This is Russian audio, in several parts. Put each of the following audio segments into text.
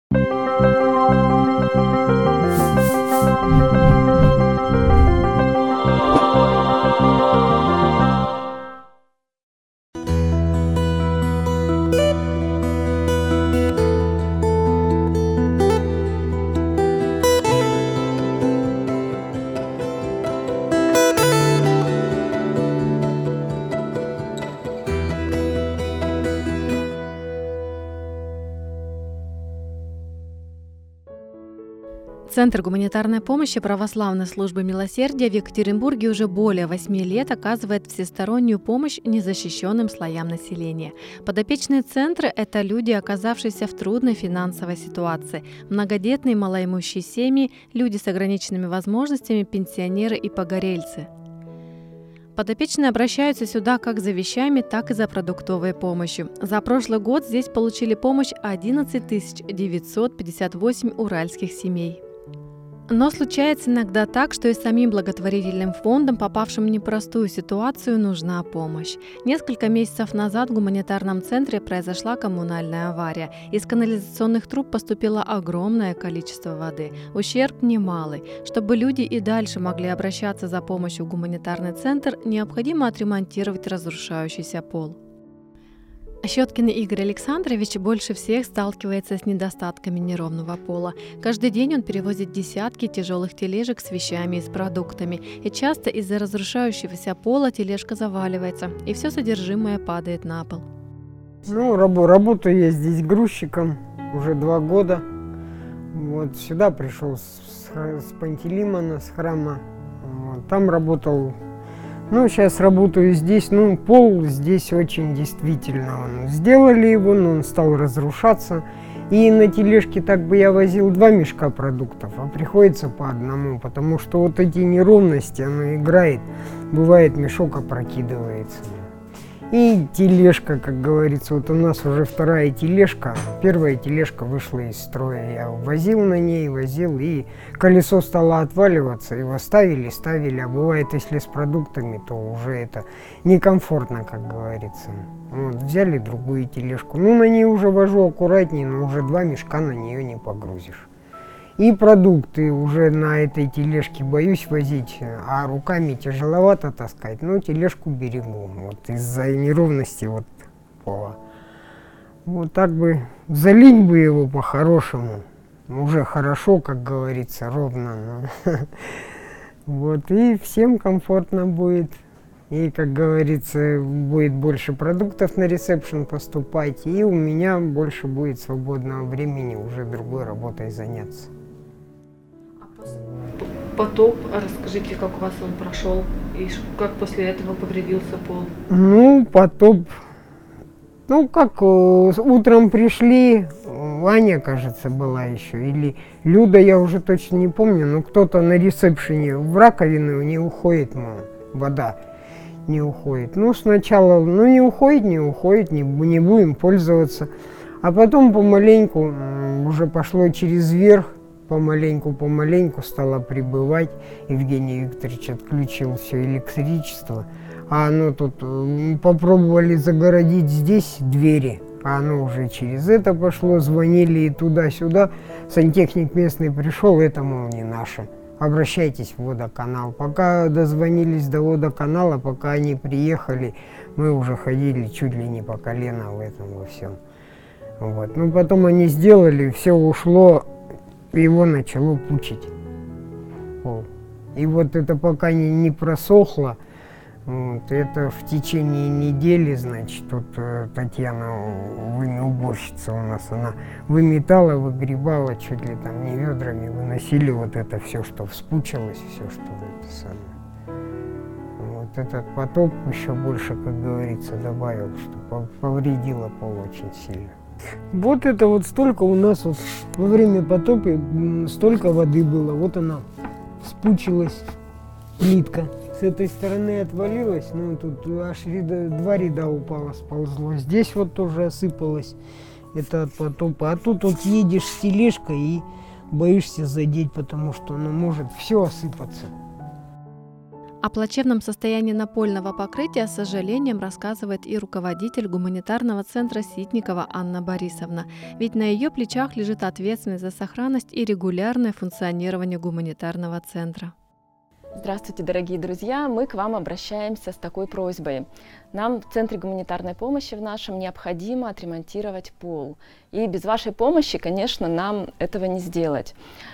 Центр гуманитарной помощи Православной службы милосердия в Екатеринбурге уже более 8 лет оказывает всестороннюю помощь незащищенным слоям населения. Подопечные центра – это люди, оказавшиеся в трудной финансовой ситуации, многодетные малоимущие семьи, люди с ограниченными возможностями, пенсионеры и погорельцы. Подопечные обращаются сюда как за вещами, так и за продуктовой помощью. За прошлый год здесь получили помощь 11 958 уральских семей. Но случается иногда так, что и самим благотворительным фондам, попавшим в непростую ситуацию, нужна помощь. Несколько месяцев назад в гуманитарном центре произошла коммунальная авария. Из канализационных труб поступило огромное количество воды. Ущерб немалый. Чтобы люди и дальше могли обращаться за помощью в гуманитарный центр, необходимо отремонтировать разрушающийся пол. Щеткин Игорь Александрович больше всех сталкивается с недостатками неровного пола. Каждый день он перевозит десятки тяжелых тележек с вещами и с продуктами. И часто из-за разрушающегося пола тележка заваливается, и все содержимое падает на пол. Работаю я здесь грузчиком уже 2 года. Вот сюда пришел с Пантелеймона, с храма. Там работал. Сейчас работаю здесь, пол здесь очень действительно. Сделали его, но он стал разрушаться. И на тележке так бы я возил 2 мешка продуктов, а приходится по одному, потому что вот эти неровности, оно играет. Бывает, мешок опрокидывается. И тележка, как говорится, вот у нас уже 2-я тележка. 1-я тележка вышла из строя. Я возил на ней, и колесо стало отваливаться, его ставили. А бывает, если с продуктами, то уже это некомфортно, как говорится. Взяли другую тележку. На ней уже вожу аккуратнее, но уже 2 мешка на нее не погрузишь. И продукты уже на этой тележке боюсь возить, а руками тяжеловато таскать, но тележку берегу, из-за неровности пола. Так бы залить бы его по-хорошему, уже хорошо, как говорится, ровно. И всем комфортно будет. И, как говорится, будет больше продуктов на ресепшн поступать, и у меня больше будет свободного времени уже другой работой заняться. Потоп, расскажите, как у вас он прошел и как после этого повредился пол? Потоп. Утром пришли, Аня, кажется, была еще, или Люда, я уже точно не помню, но кто-то на ресепшене в раковину не уходит, вода не уходит. Сначала, не уходит, не будем пользоваться. А потом помаленьку, уже пошло через верх, помаленьку стало прибывать. Евгений Викторович отключил все электричество. А оно тут, попробовали загородить здесь двери, а оно уже через это пошло, звонили и туда-сюда. Сантехник местный пришел, это, не наше. Обращайтесь в водоканал. Пока дозвонились до водоканала, пока они приехали, мы уже ходили чуть ли не по колено в этом во всем. Потом они сделали, все ушло, его начало пучить. И это пока не просохло, это в течение недели, значит, Татьяна, уборщица у нас, она выметала, выгребала, чуть ли там не ведрами выносили это все, что вспучилось, все, что это самое. Этот потоп еще больше, как говорится, добавил, что повредило пол очень сильно. Это столько у нас во время потопа столько воды было, она вспучилась, плитка. С этой стороны отвалилась, тут аж 2 ряда упало, сползло. Здесь тоже осыпалось, это от потопа. А тут едешь с тележкой и боишься задеть, потому что может все осыпаться. О плачевном состоянии напольного покрытия с сожалением рассказывает и руководитель гуманитарного центра Ситникова Анна Борисовна, ведь на ее плечах лежит ответственность за сохранность и регулярное функционирование гуманитарного центра. Здравствуйте, дорогие друзья! Мы к вам обращаемся с такой просьбой. Нам в Центре гуманитарной помощи в нашем необходимо отремонтировать пол. И без вашей помощи, конечно, нам этого не сделать.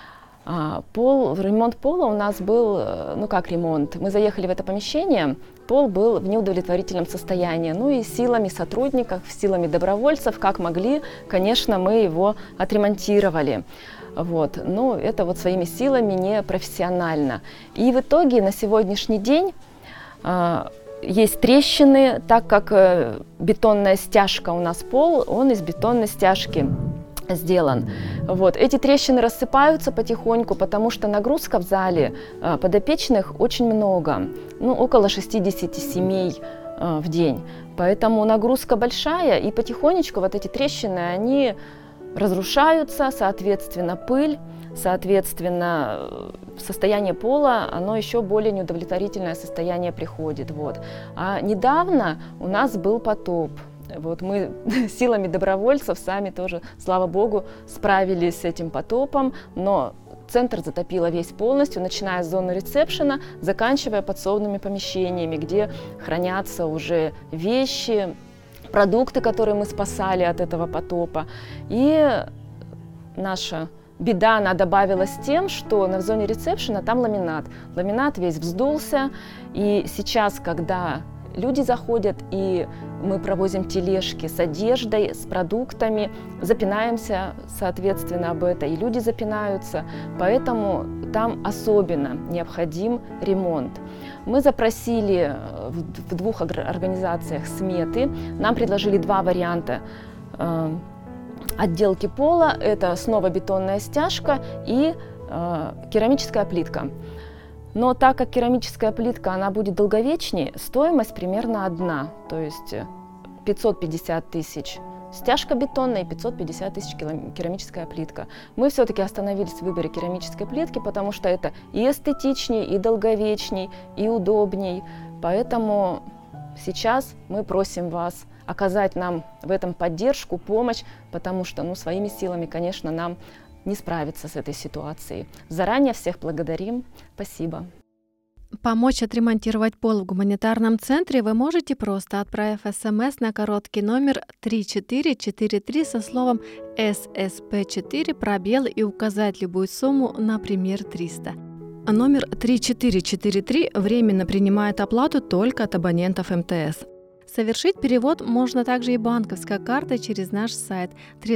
Ремонт пола у нас был, как ремонт. Мы заехали в это помещение, пол был в неудовлетворительном состоянии. И силами сотрудников, силами добровольцев, как могли, конечно, мы его отремонтировали. Но это своими силами не профессионально. И в итоге на сегодняшний день есть трещины, так как бетонная стяжка у нас пол, он из бетонной стяжки сделан. Эти трещины рассыпаются потихоньку, потому что нагрузка в зале подопечных очень много, около 60 семей в день. Поэтому нагрузка большая, и потихонечку эти трещины, они разрушаются, соответственно, пыль, соответственно, состояние пола, оно еще более неудовлетворительное состояние приходит. А недавно у нас был потоп. Мы силами добровольцев сами тоже, слава богу, справились с этим потопом, но центр затопило весь полностью, начиная с зоны ресепшена, заканчивая подсобными помещениями, где хранятся уже вещи, продукты, которые мы спасали от этого потопа. И наша беда, она добавилась тем, что в зоне ресепшена там ламинат. Ламинат весь вздулся, и сейчас, когда люди заходят, и мы провозим тележки с одеждой, с продуктами, запинаемся, соответственно, об этом, и люди запинаются, поэтому там особенно необходим ремонт. Мы запросили в двух организациях сметы, нам предложили два варианта отделки пола, это снова бетонная стяжка и керамическая плитка. Но так как керамическая плитка, она будет долговечнее, стоимость примерно одна, то есть 550 тысяч стяжка бетонная и 550 тысяч керамическая плитка. Мы все-таки остановились в выборе керамической плитки, потому что это и эстетичней, и долговечней, и удобней. Поэтому сейчас мы просим вас оказать нам в этом поддержку, помощь, потому что своими силами, конечно, нам не справиться с этой ситуацией. Заранее всех благодарим. Спасибо. Помочь отремонтировать пол в гуманитарном центре вы можете, просто отправив СМС на короткий номер 3443 со словом ССП4 пробел и указать любую сумму, например, 300. Номер 3443 временно принимает оплату только от абонентов МТС. Совершить перевод можно также и банковской картой через наш сайт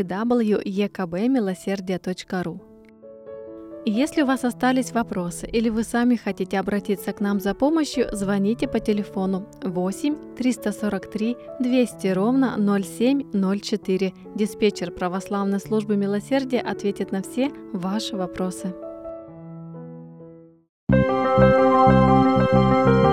www.ekbmiloserdие.ru. Если у вас остались вопросы или вы сами хотите обратиться к нам за помощью, звоните по телефону 8 343 200 0704. Диспетчер Православной службы милосердия ответит на все ваши вопросы.